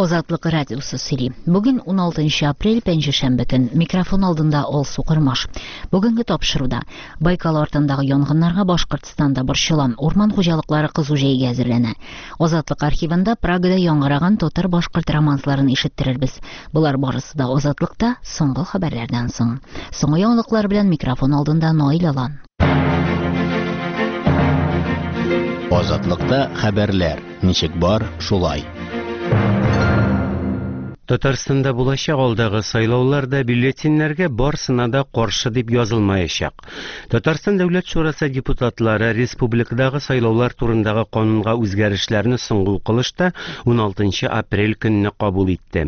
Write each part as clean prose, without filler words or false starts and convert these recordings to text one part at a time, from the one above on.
Озатлык радиосы сөйли. Бүген 16 апрель пәнҗешәмбе көн. Микрофон алдында Ол Сукырмаш. Бүгенге тапшыруда Байкал артындагы янгыннарга Башкортстанда борчылган урман хуҗалыклары кызу җәйгә әзерләнә. Озатлык архивында Прагада яңгыраган татар башкорт романсларын ишеттерербез. Булар барысы да Озатлыкта соңгы хәбәрләрдән соң. Соңгы яңалыклар белән микрофон алдында Наил Алан. Озатлыкта хәбәрләр. Ничек бар, шулай. Татарстанда булачак алдагы сайлауларда бюллетеннәргә барсына да каршы дип язылмаячак. Татарстан Дәүләт Шурасы депутатлары республикадагы сайлаулар турындагы канунга үзгәрешләрне соңгы укылышта 16 апрель көнне кабул итте.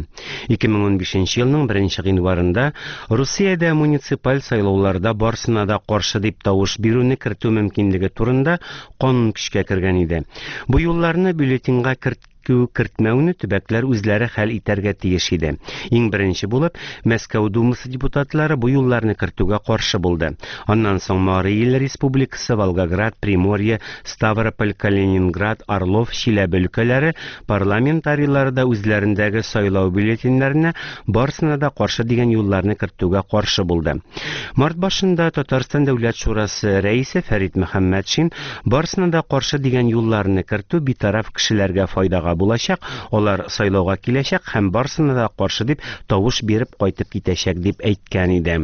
2015 елның 1 гыйнварында Русиядә муниципаль сайлауларда барсына да каршы дип тавыш бирүне кертү мөмкинлеге турында канун көчкә кергән иде. Бу юлларны бюллетенга кертмәүне төбәкләр үзләре хәл итәргә тиеш иде. Иң беренче булып Мәскәү Думасы депутатлары бу юлларны кертүгә каршы булды. Аннан соң Мары ил республикасы, Волгоград, Приморье, Ставрополь, Калининград, Орлов, Чиләбе өлкәләре парламентарийлары да үзләрендәге сайлау бюллетеннәренә барсына да каршы дигән юлларны кертүгә каршы булды. Март башында Татарстан Дәүләт Шурасы рәисе Фәрит Мөхәммәтшин барсына да каршы дигән юлларны кертү битараф кешеләргә файдага булачак, алар сайлауга киләчәк һәм барсына да каршы дип тавыш биреп кайтып китәчәк дип әйткән иде.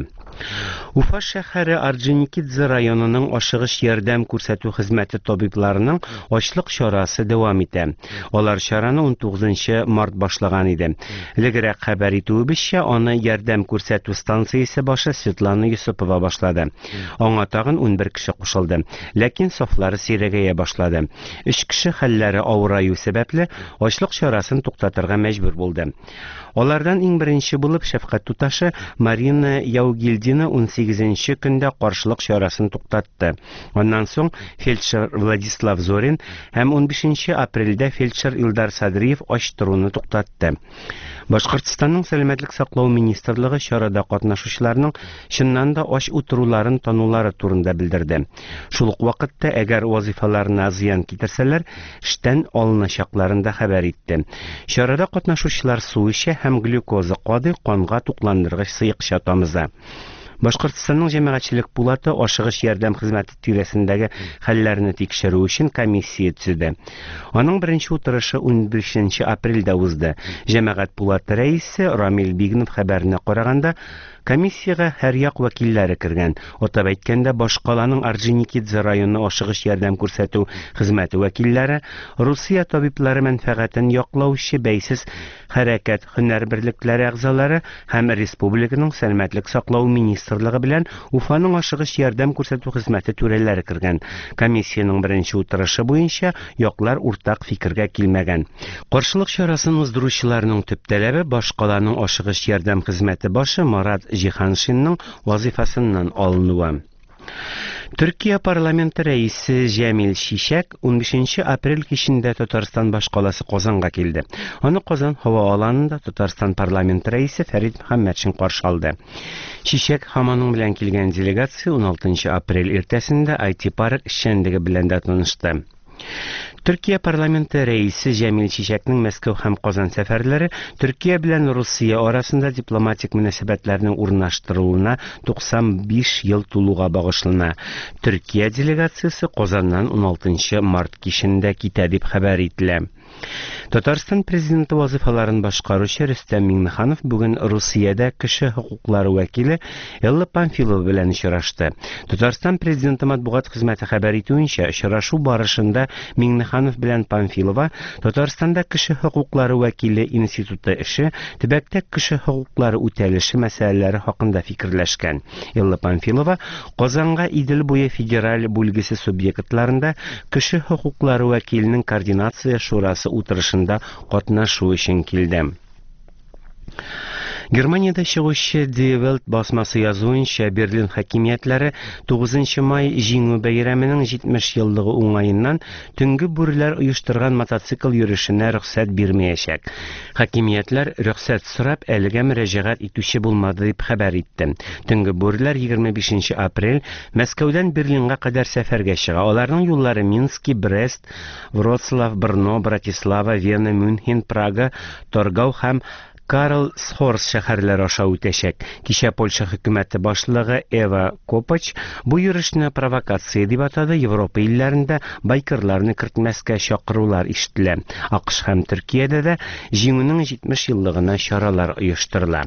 Уфа шәһәре Орджоникидзе районының ашыгыч ярдәм күрсәтү хезмәте табибларының ачлык чарасы дәвам итә. Алар чараны 19 март башлаган иде. Элегрәк хәбәр итүебезчә, аны ярдәм күрсәтү станциясе башы Светлана Юсупова башлады. Аңа тагын 11 кеше кушылды, ләкин сафлары сирәгәя башлады. 3 кеше хәлләре авыраю сәбәпле ачлык чарасын туктатырга мәҗбүр булды. Алардан иң беренче булып шәфкать туташы Марина Яугильдина 18 көндә каршылык чарасын туктатты. Аннан соң фельдшер Владислав Зорин һәм 15 апрельдә фельдшер Илдар Садриев ачтыруны туктатты. Башкортстанның сәламәтлек саклау министрлыгы чарада катнашучыларның чыннан да ач утыруларын танулары турында белдерде. Шул ук вакытта, әгәр вазифаларына зыян китерсәләр, эштән алыначакларын да хәбәр итте. Чарада катнашучылар су эчә һәм глюкоза кадый канга тукландыргыч сыекча тамыза. Башкортстанның җәмәгатьчелек пулаты ашыгыч ярдәм хезмәте тирәсендәге хәлләрне тикшерү өчен комиссия төзеде. Аның беренче утырышы 15 апрельдә узды. Җәмәгать пулаты рәисе Рамил Бигнов хәбәренә караганда, комиссияга һәр як вәкилләре кергән. Атап әйткәндә, Башкаланың Орджоникидзе районы ашыгыч ярдәм күрсәтү хезмәте вәкилләре, Русия табиблары мәнфәгатен яклаучы бәйсез хәрәкәт һөнәр берлекләре әгъзалары һәм республиканың сәламәтлек саклау министрлыгы белән Уфаның ашыгыч ярдәм күрсәтү хезмәте түрәләре кергән. Комиссияның беренче утырышы буенча яклар уртак фикергә килмәгән. Каршылык чарасын уздыручыларның төп таләбе Башкаланың ашыгыч ярдәм хезмәте башы Марат Җиһаншинның вазифасыннан алынуы. Төркия парламенты рәисе Җәмил Чишәк 15 апрель кичендә Татарстан башкаласы Казанга килде. Аны Казан һава аланында Татарстан парламенты рәисе Фәрит Мөхәммәтшин каршы алды. Чишәк һаманың белән килгән делегация 16 апрель иртәсендә IT-парк эшчәнлеге белән дә танышты. Төркия парламенты рәисе Җәмил Чишәкнең Мәскәү һәм Казан сәфәрләре Төркия белән Русия арасында дипломатик мөнәсәбәтләрнең урнаштырылуына 95 ел тулуга багышлана. Төркия делегациясе Казаннан 16 март кичендә китә дип хәбәр ителә. Татарстан президенты вазифаларын башкаручы Рөстәм Миңнеханов бүген Русиядә кеше хокуклары вәкиле Элла Памфилова белән очрашты. Татарстан президенты матбугат хезмәте хәбәр итүенчә, очрашу барышында Миңнеханов белән Памфилова Татарстанда кеше хокуклары вәкиле институты эше, төбәктә кеше хокуклары үтәлеше мәсьәләләре хакында фикерләшкән. Элла Памфилова Казанга Идел буе федераль бүлгесе субъектларында кеше хокуклары вәкиленең координация шурасы утырышында катнашу өчен килде. Германиядә чыгучы Die Welt басмасы язуынча, Берлин хакимиятләре 9 май җиңү бәйрәменең 70 еллыгы уңаеннан төнге бүреләр оештырган мотоцикл йөрешенә рөхсәт бирмәячәк. Хакимиятләр рөхсәт сорап әлегә мөрәҗәгать итүче булмады дип хәбәр итте. Төнге бүреләр 25 апрель Мәскәүдән Берлинга кадәр сәфәргә чыга. Аларның юллары Минск, Брест, Вроцлав, Брно, Братислава, Вена, Мюнхен, Прага, Торгау һәм Карлсхорс шәһәрләре аша үтәчәк. Кичә Польша хөкүмәте башлыгы Эва Копач бу йөрешне провокация дип атады. Европа илләрендә байкерларны кертмәскә чакырулар ишетелә. АКШ һәм Төркиядә дә җиңүнең 70 еллыгына чаралар оештырыла.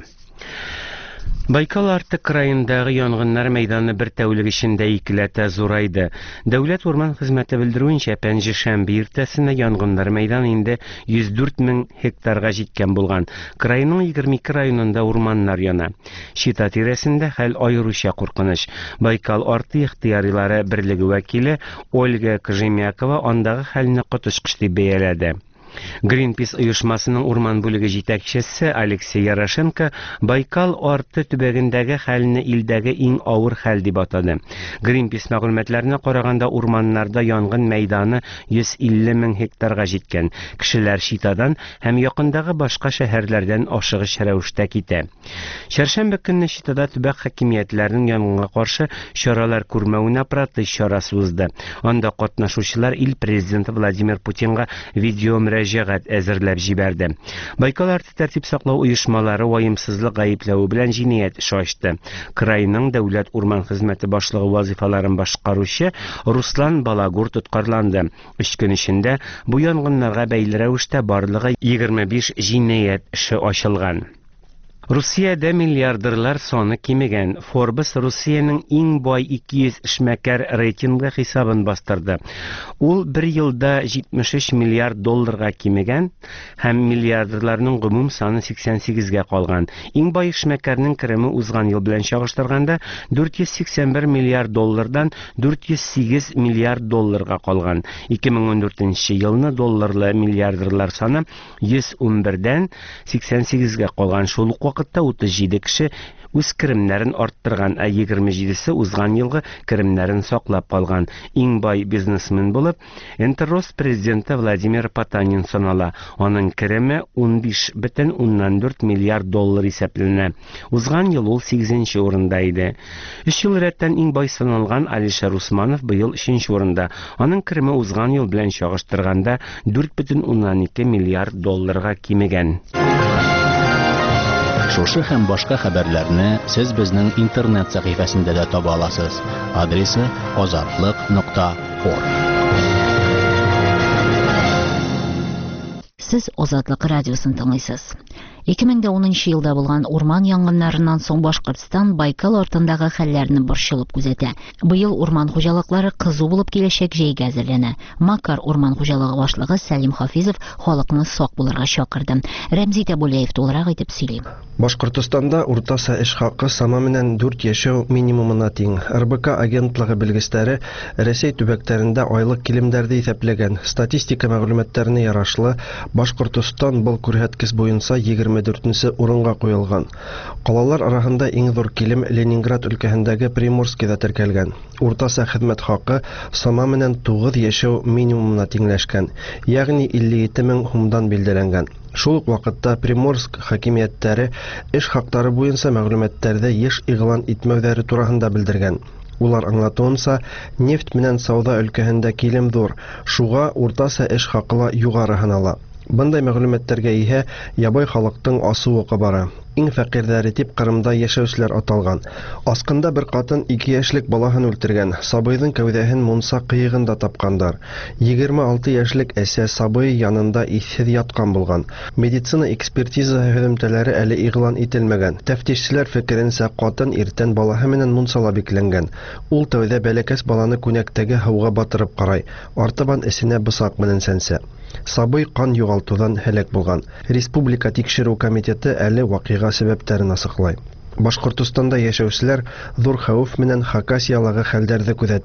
Байкал арты краендагы янгыннар мәйданы бер тәүлек эчендә икеләтә зурайды. Дәүләт урман хезмәте белдерүенчә, пәнҗешәмбе иртәсендә янгыннар мәйданы инде 104 мең гектарга җиткән булган. Крайның 22 районында урманнар яна. Шита тирәсендә хәл аеруча куркыныч. Байкал арты ихтыярилары берлеге вәкиле Ольга Кожемякова андагы хәлне котышкыч дип бәяләде. Greenpeace оешмасының урман бүлеге җитәкчесе Алексей Ярошенко Байкал арты төбәгендәге хәлне илдәге иң авыр хәл дип атады. Greenpeace мәгълүматларына караганда, урманнарда янгын мәйданы 150 мең гектарга җиткән. Кешеләр Шитадан һәм якындагы башка шәһәрләрдән ашыгыч рәвештә китә. Чәршәмбе көнне Шитада төбәк хакимиятләренең янгынга каршы чаралар күрмәвенә протест чарасы узды. Анда катнашучылар ил президенты Владимир Путинга видео мөрәҗәгать әзерләп җибәрде. Байкал арты тәртип саклау оешмалары ваемсызлык гаепләү белән җинаять эше ачты. Крайның дәүләт урман хезмәте башлыгы вазифаларын башкаручы Руслан Балагур тоткарланды. 3 көн эчендә бу янгыннарга бәйле рәвештә барлыгы 25 җинаять эше ачылган. Русиядә миллиардерлар саны кимегән. Forbes Русиянең иң бай 200 эшмәкәр рейтингы хисабын бастырды. Ул 1 елда 73 миллиард долларга кимегән һәм миллиардерларның гомум саны 88-гә калган. Иң бай эшмәкәрнең кереме узган ел белән чагыштырганда 481 миллиард доллардан 408 миллиард долларга калган. 2014 елны долларлы миллиардерлар саны 111дән 88-гә калган. Шул вакытта 37 кеше үз керемнәрен арттырган, 27се узган елгы керемнәрен саклап калган. Иң бай бизнесмен булып Энтеррос президенты Владимир Потанин санала. Аның кереме 15,4 миллиард доллар исәпләнә. Узган ел ул 8-нче урында иде. 3 ел рәттән иң бай саналган Алишер Усманов быел 3-нче урында. Аның кереме узган ел белән чагыштырганда 4,12 миллиард долларга кимегән. Шушы һәм башка хәбәрләрне сез безнең интернет сәхифәсендә дә таба аласыз. Адресы azatlык.org. Сез Азатлык радиосын тыңлыйсыз. 2010 елда булган урман янгыннарыннан соң Башкортстан Байкал артындагы хәлләрне борчылып күзәтә. Быел урман хуҗалыклары кызу булып киләчәк җәйгә әзерләнә. Макар урман хуҗалыгы башлыгы Сәлим Хафизов халыкны сак булырга чакырды. Рәмзи Табулеев тулырак итеп сөйли. Башкортстанда уртаса эш хакы самаменен 4 яшәү минимумына тиң. РБК агентлыгы белгечләре Рәсәй төбәкләрендә айлык килемнәрне исәпләгән. Статистика мәгълүматларына ярашлы, Башкортстан был күрсәткеч буенча 24-нче урынга куелган. Калалар арасында иң зур килем Ленинград өлкәсендәге Приморскида теркәлгән. Уртаса хезмәт хакы самаменен 9 яшәү минимумына тиңләшкән, ягъни 57 мең сумдан билгеләнгән. Шул ук вакытта Приморск хакимиятләре эш хактары буенча мәгълүматларда еш игълан итмәүләре турында белдергән. Улар аңлатуынса, нефть менән сауда өлкәсендә килем зур, шуга уртаса эш хакы югары һанала. Бындай мәгълүматларга ия ябай халыктың асуы бара. Иң фәкыйрьләре дип Кырымда яшәүчеләр аталган. Аскында бер катын 2 яшьлек балаһын үлтергән. Сабыйның кәүдәһен Мунса кыегында тапкандар. 26 яшьлек әсә сабый янында иссез яткан булган. Медицина экспертиза һөҗүмтәләре әле игълан ителмәгән. Тәфтишчеләр фикеренчә катын иртән балаһы менән Мунсала бикләнгән. Ул тәүдә бәләкәс баланы күнәктәге һавага батырып карай. Артабан эсенә бысак белән сәнсә. Сабый кан югалтудан һәлак булган. Республика тикшерү комитеты әле вакыйга сәбәпләрен асыклай. Башкортстанда яшәүчеләр зур хәвеф менән Хакасиядагы хәлләрне күзәтә.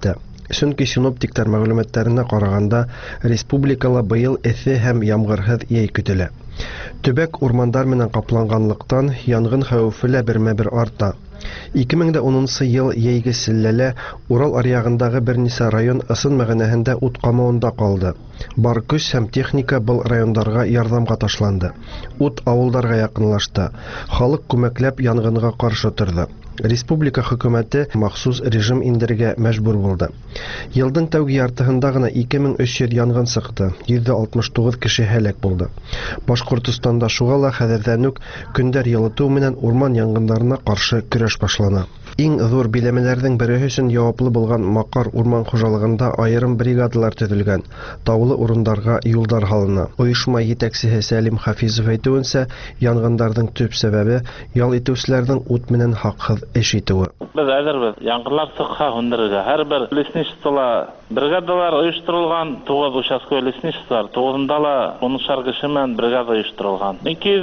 Чөнки синоптиктар мәгълүматларына караганда, республикала быел эҫе һәм ямгырһыҙ йәй көтөлә. Төбәк урмандар менән капланганлыктан янгын хәүефе лә бермә-бер арта. 2010 ел йәйге селләлә Урал аръягындагы бернисә район ысын мәгънәһендә ут камауында калды. Бар көс һәм техника был райондарга ярдәмгә ташланды. Ут авылдарга якынлашты. Халык күмәкләп янгынга каршы торды. Республика хөкүмәте махсус режим индергә мәҗбүр булды. Елдың тәүге яртыһында гына 2300 янгын сықты, 169 кеше һәлак булды. Башкортостанда шуга ла хәзердән үк көндәр йылыту менән урман янгыннарына каршы көрәш башлана. Иң зур биләмәләрнең бере өчен яуаплы булган Макар урман хуҗалыгында аерым бригадалар төзелгән. Таулы урындарга юлдар һалына. Оешма җитәкчесе Сәлим Хафизов әйтүенсә, янгыннарның төп сәбәбе ял итүчеләрнең ут менән хакһыз эш итүе. Biz әзербез. Яңгырлар сыкка хүндерергә. Һәрбер лесничестволар бригадалар оештырылган, 9 участковый лесничестволар, 9-нда ла 10 кеше менән бригада оештырылган.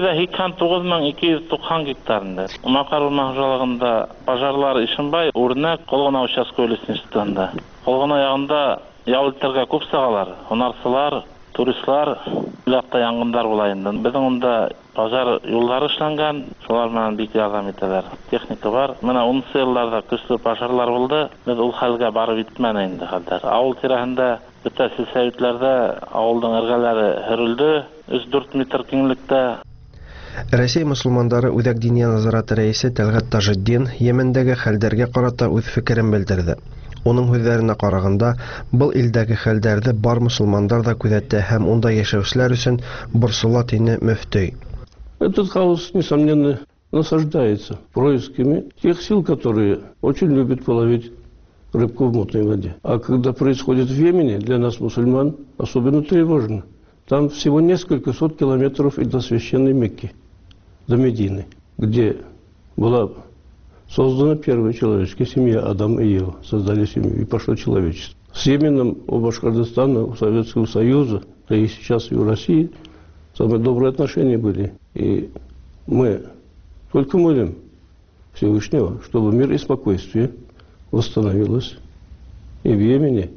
29290 гектарында. Макар урман хуҗалыгында пожарлар Ишенбай, Үрнәк, Колгона участковый лесничествосында. Колгона ягында яулыктарга күп сагалар, һунарчылар, туристлар, уйлакта янгындар булайында. Безнең монда пожар юллары эшләнгән, шулар менән бик ярдәм итәләр. Техника бар. Менә 10 елларда көчле пожарлар булды. Без ул хәлгә барып итмәне инде хәзер. Авыл тирәһендә бөтә сельсоветләрдә авылның эргәләре һөрелде, 3-4 метр киңлектә. Россия мусулмандары Үзәк диния назараты рәисе Тәлгат Тажетдин Йемендәге хәлдәргә карата үз фикерен белдерде. Оның сүзләренә караганда, был илдәге хәлдәрне бар мусулмандар да күзәтә һәм унда яшәүчеләр өчен борсыла тине мөфтий. Этот хаос, несомненно, насаждается происками тех сил, которые очень любят половить рыбку в мутной воде. А когда происходит в Йемене, для нас, мусульман, особенно тревожно. Там всего несколько сот километров и до священной Мекки, до Медины, где была создана первая человеческая семья, Адам и Ева. Создали семью, и пошло человечество. С Йеменом у Башкортостана, у Советского Союза, да и сейчас и у России самые добрые отношения были. И мы только молим Всевышнего, чтобы мир и спокойствие восстановилось и в Йемене,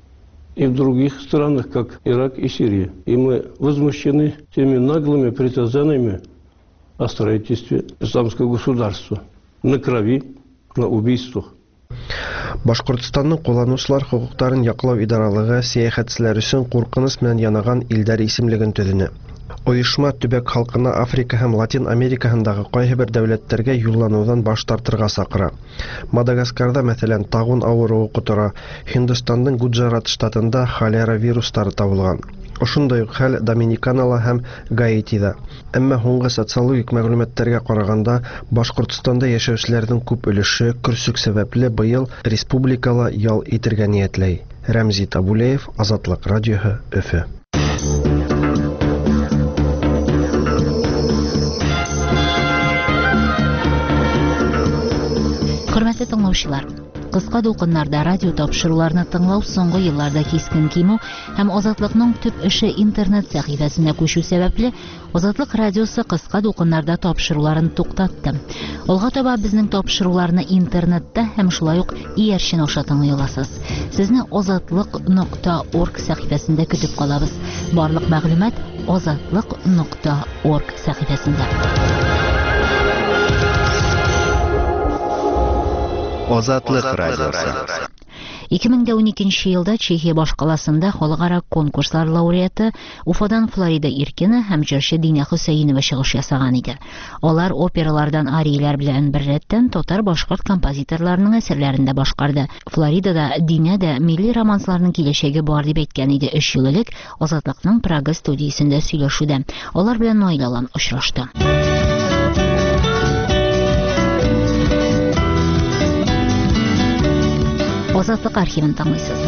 и в других странах, как Ирак и Сирия. И мы возмущены теми наглыми претензиями о строительстве исламского государства на крови, на убийствах. Башкортстанның кулланучылар хукуктарын яклау идаралыгы сәяхәтчеләр өчен куркыныч менән янаган илдәр исемлеген төзеде. Оешма төбәк халкына Африка һәм Латин Америкаһындагы кайбер дәүләтләргә юлланудан баш тартырга сакыра. Мадагаскарда, мәсәлән, тагын авыруы котыра. Һиндстанның Гуджарат штатында холера вирустары табылган. Ошондай ук хәл Доминиканала һәм Гаитида. Әмма һуңгы социологик мәгълүматларга караганда, Башкортстанда яшәүчеләрнең күп өлеше көрсүк сәбәпле быел республикала ял итәргә ниятләй. Рәмзит Абулеев, Азатлык радиоһы, Өфе. Хөрмәтле тыңлаучылар, кыска дулкыннарда радио тапшыруларны тыңлау соңгы елларда кискен кимү һәм Азатлыкның төп эше интернет сәхифәсенә күчү сәбәпле Азатлык радиосы кыска дулкыннарда тапшыруларын туктатты. Алга таба безнең тапшыруларны интернетта һәм шулай ук иярчен аша тыңлый аласыз. Сезне azatlык.org сәхифәсендә көтеп калабыз. Барлык мәгълүмат azatlык.org сәхифәсендә. Азатлык радиосы. 2012 елда Чехия башкаласында халыкара конкурслар лауреаты Уфадан Флорида Иркина һәм җырчы Динә Хөсәенова чыгыш ясаган иде. Алар опералардан арияләр белән бер рәттән татар башкорт композиторларының әсәрләрендә башкарды. Флоридада Динә дә милли романсларның киләчәге бар дип әйткән иде 3 ел элек Азатлыкның Прага студиясендә сөйләшүдә. Алар белән Наилалан очрашты. Азатлык архивын тыңлыйсыз.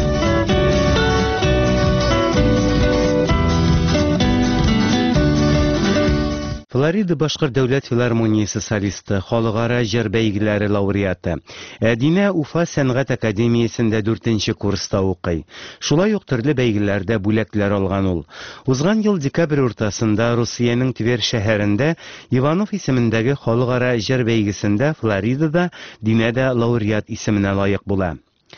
Флорида башкорт дәүләт филармониясе солисты, халыкара җыр бәйгеләре лауреаты. Динә Уфа сәнгать академиясендә 4нче курста укый. Шулай ук төрле бәйгеләрдә бүләкләр алган ул. Узган ел декабрь уртасында Русиянең Тверь шәһәрендә Иванов исемендәге халыкара җыр бәйгесендә Флоридада Динә дә лауреат исеменә лаек була.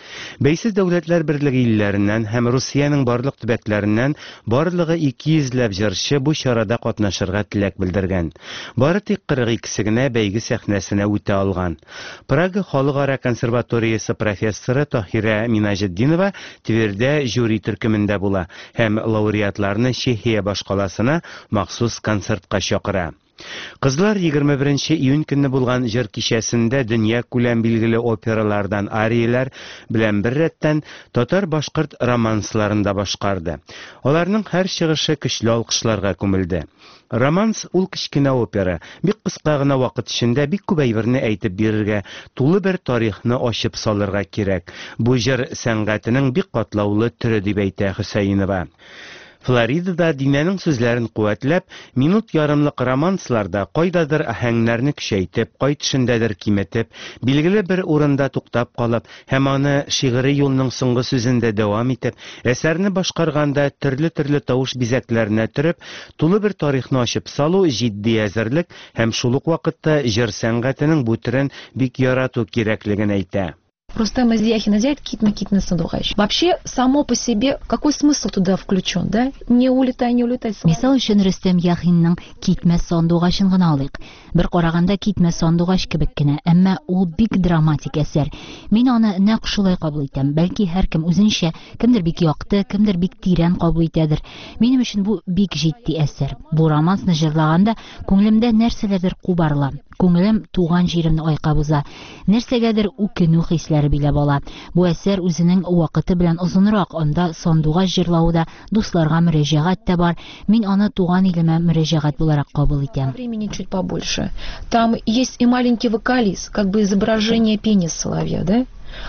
Бәйсез дәүләтләр берлеге илләреннән һәм Русияның барлык төбәкләреннән барлыгы 200 җырчы бу чарада катнашырга теләк белдергән. Бары тик 42-се генә бәйге сәхнәсенә үтә алган. Прага Халыкара консерваториясе профессоры Таһира Минажетдинова Твердә жюри төркемендә була һәм лауреатларны Чехия башкаласына махсус концертка чакыра. Кызлар 21 июнь көнне булган җыр кичәсендә дөнья күләм билгеле опералардан арияләр белән бер рәттән татар-башкорт романсларында башкарды. Аларның һәр чыгышы көчле алкышларга күмелде. Романс ул кечкенә опера, бик кыска гына вакыт эчендә бик күп әйберне әйтеп бирергә, тулы бер тарихны ачып салырга кирәк. Бу җыр сәнгатенең бик катлаулы төрө дип әйтә Хөсәенова. Флоридада Динәнең сүзләрен куәтләп, минут ярымлык романсларда кайдадыр аһәңнәрне көчәйтеп, кай төшендәдер киметеп, билгеле бер урында туктап калып, һәм аны шигъри юлның соңгы сүзендә дәвам итеп, әсәрне башкарганда төрле тавыш бизәкләренә төреп, тулы бер тарихны ачып салу җитди әзерлек һәм шул ук вакытта җыр сәнгатенең бу төрен бик ярату кирәклеген әйтә. Рустам Азияхин взять Китме Сандугач. Вообще, само по себе, какой смысл туда включен, да? Не улетай. Мисал өчен Рөстәм Яхинның Китмә сандугачын гына алыйк. Бер караганда Китмә сандугач кебек кенә, әмма ул бик драматик әсәр. Мин аны нәкъ шулай кабул итәм. Бәлки һәркем үзенчә, кемдер бик якты, кемдер бик тирән кабул итәдер. Минем өчен бу бик җитди әсәр. Бу романсны җырлаганда күңелемдә нәрсәләрдер кубарыла. Күңелем туган җиремне айкап уза. Нәрсәгәдер үкенү хисләре биләп ала. Бу әсәр үзенең вакыты белән озынрак, анда сандугач җырлауда дусларга мөрәҗәгать тә бар. Мин аны туган илемә мөрәҗәгать буларак кабул итәм. Времени чуть побольше. Там есть и маленький вокалист, как бы изображение пения соловья, да?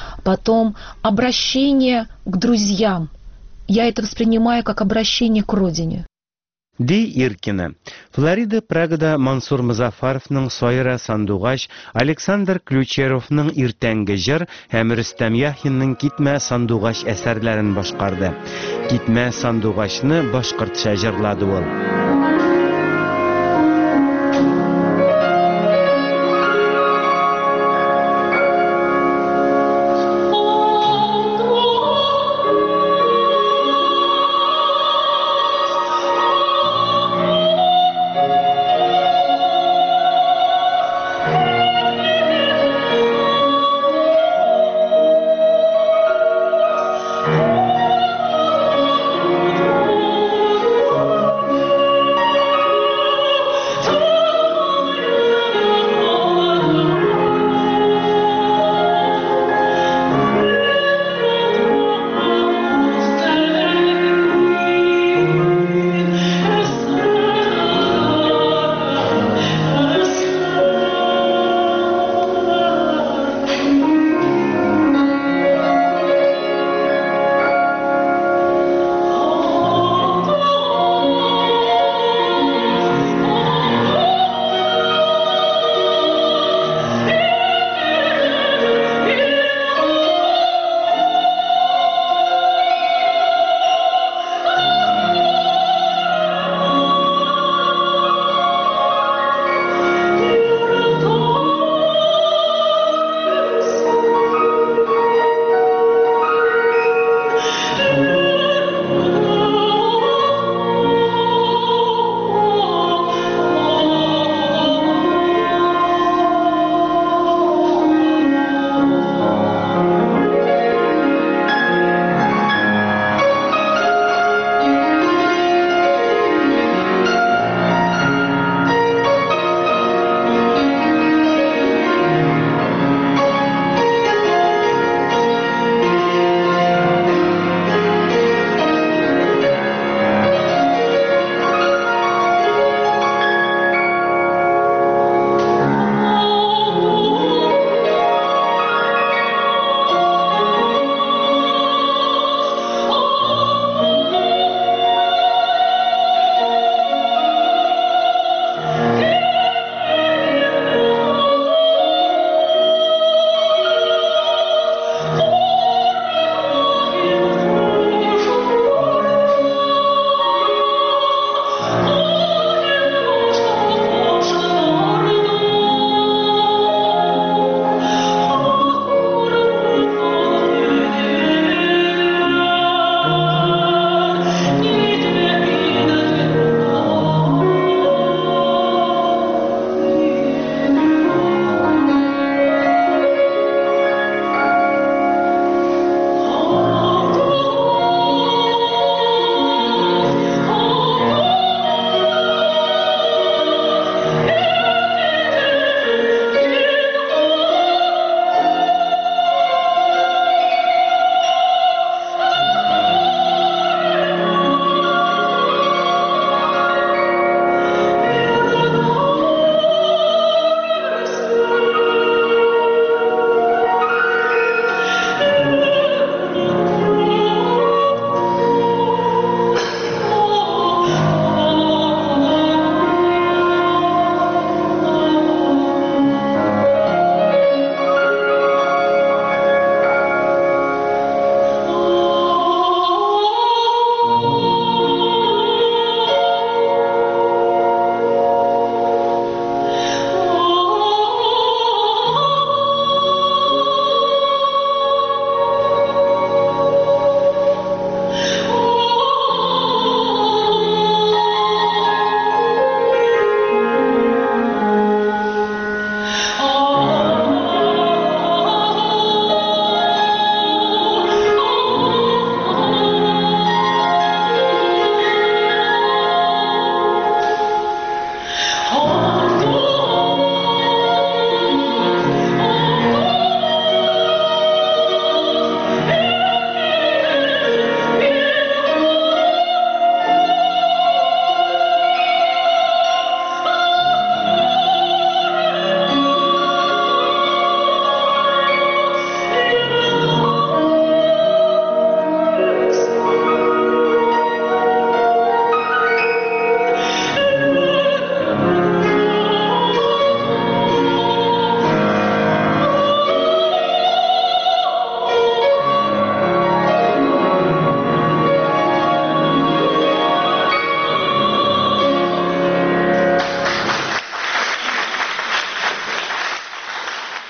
Потом обращение к друзьям. Я это воспринимаю как обращение к родине. Ди Иркина. Флорида Прагада Мансур Музафаровның Сайра Сандугач, Александр Ключеровның Иртәнге җыр һәм Рөстәм Яхинның Китмә Сандугач әсәрләрен башкарды. Китмә Сандугачны башкортча җырлады ул.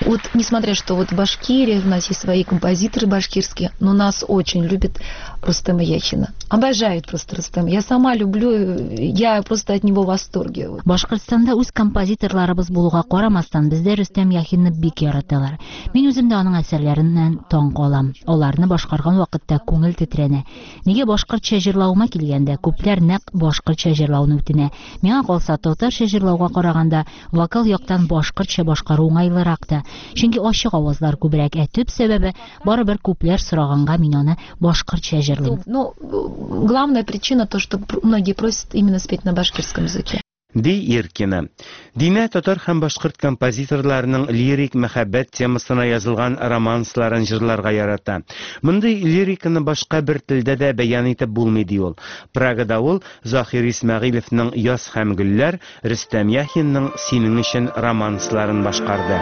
Вот, несмотря что вот в Башкирии у нас есть свои композиторы башкирские, но нас очень любит Рустема Яхина. Обожают просто Рустема. Я сама люблю, я просто от него в восторге. Башкортстанда үз композиторларыбыз булуга карамастан, бездә Рөстәм Яхинны бик яраталар. Мин үзем дә аның әсәрләреннән таң калам. Аларны башкарган вакытта күңел тетрәнә. Нигә башкортча җырлауыма килгәндә, күпләр нәкъ башкортча җырлауны үтенә. Миңа калса, татарча җырлауга караганда, вокал яктан башкортча башкару уңайлырак та. Чөнки ачык авазлар күбрәк, төп сәбәбе барыбер күпләр сораганга мин аны башкортча җырлыйм. Но главная причина то, что многие просят именно спеть на башкирском языке. Ди Иркина. Динә татар һәм башкорт композиторларының лирик мәхәббәт темасына язылган романсларын җырларга ярата. Мондый лириканы башка бер телдә дә бәян итеп булмый ди ул. Прагада ул Захир Исмәгыйлевның Яз һәм гөлләр, Рөстәм Яхинның Синең өчен романсларын башкарды.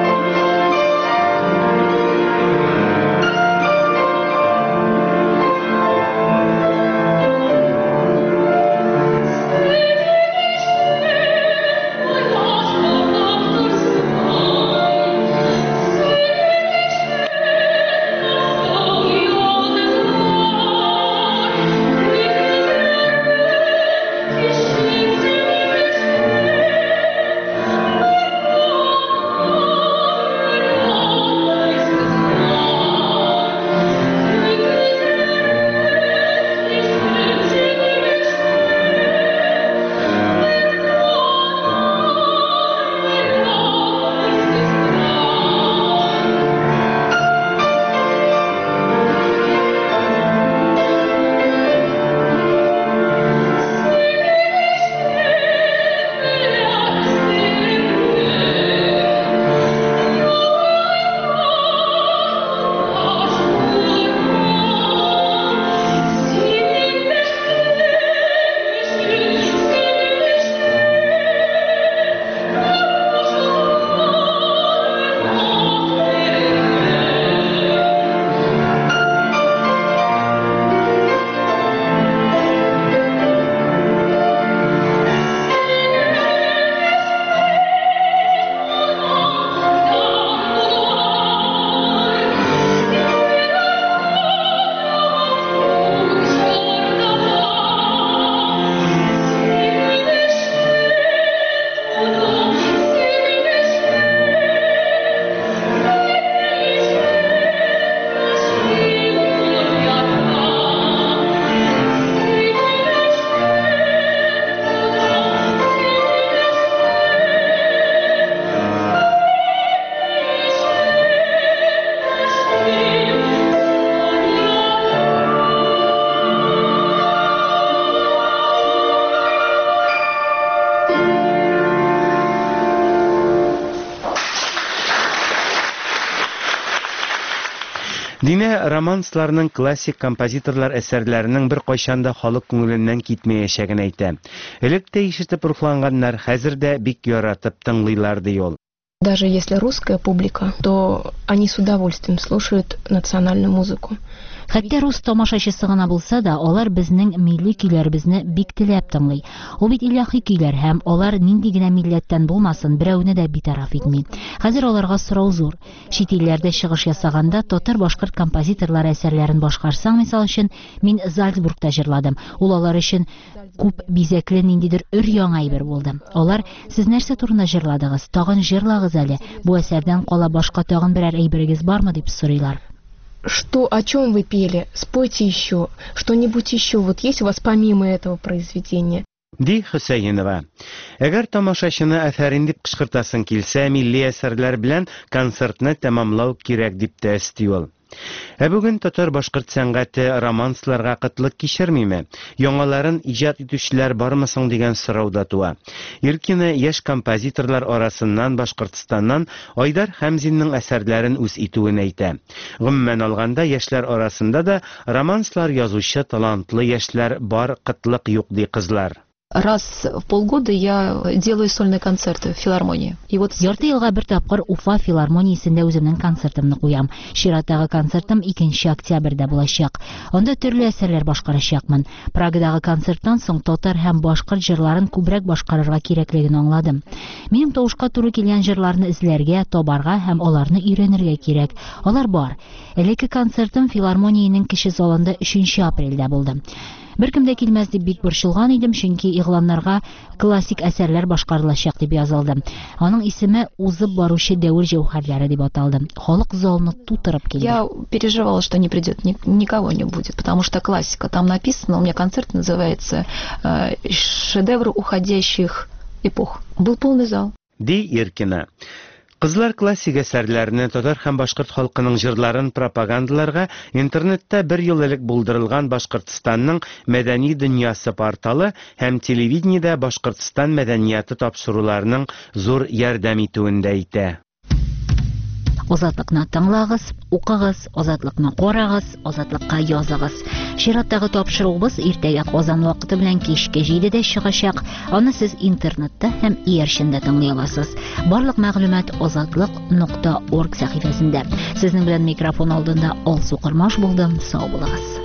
Динә романсларның классик композиторлар әсәрләренең бер кайчанда халык күңеленнән китмәячәген әйтә. Элек тә ишетеп рухланганнар хәзер дә бик яратып тыңлыйлар ди ул. Даже если русская публика, то они с удовольствием слушают национальную музыку. Хәтта рус тамашачысы гына булса да, алар безнең милли көйләребезне бик теләп тыңлый. Ул бит илаһи көйләр һәм алар нинди генә милләттән булмасын, берәүне дә битараф итми. Хәзер аларга сорау зур. Чит илләрдә чыгыш ясаганда татар-башкорт композиторлар әсәрләрен башкарсаң, мисал өчен, мин Зальцбургта җырладым. Ул алар өчен күп бизәкле ниндидер өр-яңа әйбер булды. Алар: "Сез нәрсә турында җырладыгыз? Тагын җырлагыз әле. Бу әсәрдән кала башка тагын берәр әйберегез бармы?" дип сорыйлар. Что, о чем вы пели? Спойте еще. Что-нибудь еще вот есть у вас помимо этого произведения? Ди Хөсәйнова. Әгәр тамашачыны әсәрен дип кычкыртасың килсә, милли әсәрләр белән концертны тәмамлау кирәк дип тә өсти ул. Бүген татар-башкорт сәнгате романсларга кытлык кичермиме? Яңаларын иҗат итүчеләр бармы соң дигән сорау да туа. Иркина яшь композиторлар арасыннан Башкортстаннан Айдар Хәмзинның әсәрләрен үз итүен әйтә. Гомумән алганда яшьләр арасында да романслар язучы талантлы яшьләр бар, кытлык юк ди кызлар. Раз в полгода я делаю сольные концерты в филармонии. И вот Ярты елга бер тапкыр Уфа филармониясендә үземнең концертымны куям. Чираттагы концертым 2 октябрьдә булачак. Анда төрле әсәрләр башкарачакмын. Прагадагы концерттан соң татар һәм башкорт җырларын күбрәк башкарырга кирәклеген аңладым. Минем тавышка туры килгән җырларны эзләргә, табарга һәм аларны өйрәнергә кирәк. Алар бар. Элекке концертым филармониянең кече залында 3 апрельдә булды. Беркем дә килмәс дип бик борчылган идем, чөнки игъланнарга классик әсәрләр башкарылачак дип язылды. Аның исеме узып баручы дәвр җәүһәрләре дип аталды. Халык залны тутырып килде. Я переживала, что не придет, никого не будет, потому что классика. Там написано, у меня концерт называется «Шедевры уходящих эпох». Был полный зал. Ди Иркина. Кызлар классик әсәрләрне татар һәм башкорт халкының җырларын пропагандаларга интернетта 1 ел элек булдырылган Башкортстанның мәдәни дөньясы порталы һәм телевидениедә Башкортстан мәдәнияты тапшыруларының зур ярдәм итүендә әйтә. Азатлыкны тыңлагыз, укыгыз, азатлыкны карагыз, азатлыкка языгыз. Чираттагы тапшыруыбыз иртәгә Казан вакыты белән кичке 7дә чыгачак. Аны сез интернетта һәм иярчендә тыңлый аласыз. Барлык мәгълүмат azatlyk.org сәхифәсендә. Сезнең белән микрофон алдында Алсу Кырмаш булдым. Сау булыгыз.